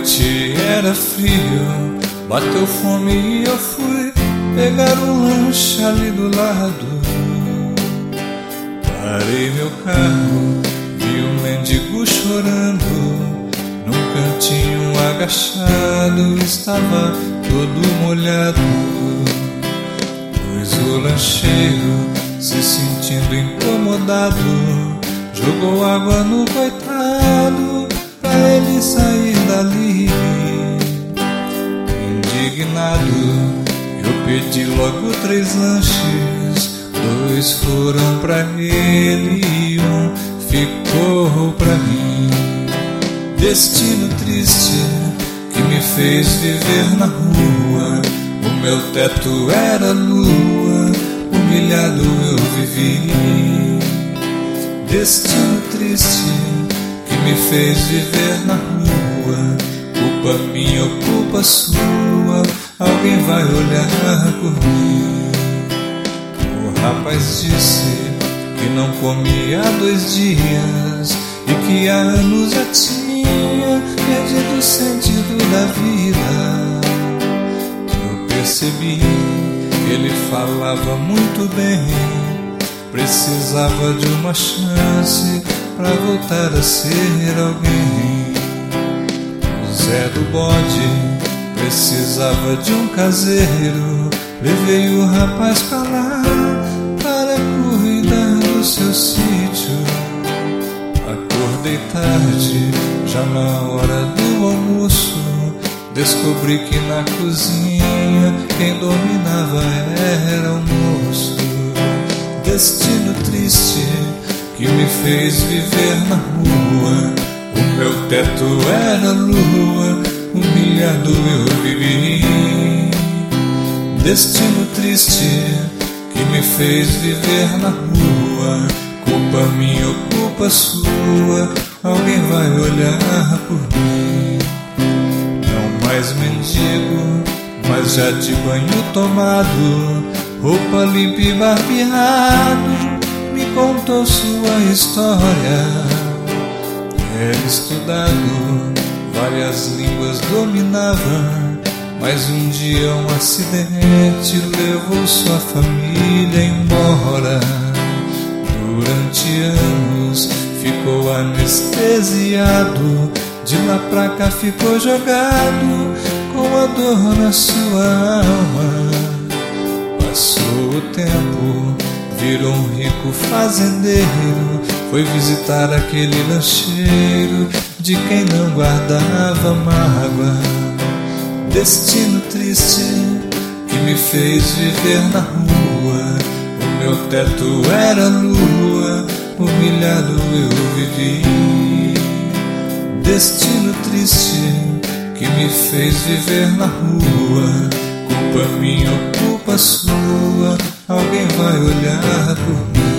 noite era frio, bateu fome e eu fui pegar um lanche ali do lado. Parei meu carro, vi um mendigo chorando num cantinho agachado, estava todo molhado. Pois o lancheiro, se sentindo incomodado, jogou água no coitado pra ele sair dali. Indignado, eu pedi logo 3 lanches, 2 foram pra ele e 1 ficou pra mim. Destino triste que me fez viver na rua, o meu teto era lua, humilhado eu vivi. Destino triste que me fez viver na rua, culpa minha ou culpa sua, alguém vai olhar por mim. O rapaz disse que não comia há 2 dias e que há anos já tinha perdido o sentido da vida. Eu percebi que ele falava muito bem, precisava de uma chance pra voltar a ser alguém. O Zé do Bode precisava de um caseiro, levei o rapaz pra lá para cuidar do seu sítio. Acordei tarde, já na hora do almoço, descobri que na cozinha quem dominava era o moço. Destino triste que me fez viver na rua, o meu teto era lua, humilhado eu vivi. Destino triste que me fez viver na rua, culpa minha ou culpa sua, alguém vai olhar por mim. Não mais mendigo, mas já de banho tomado, roupa limpa e barbeado, me contou sua história. Era estudado, várias línguas dominava, mas um dia um acidente levou sua família embora. Durante anos ficou anestesiado, de lá pra cá ficou jogado com a dor na sua alma. Passou o tempo, virou um rico fazendeiro, foi visitar aquele lancheiro de quem não guardava mágoa. Destino triste que me fez viver na rua, o meu teto era lua, humilhado eu vivi. Destino triste que me fez viver na rua, culpa minha ou culpa sua, alguém vai olhar por mim.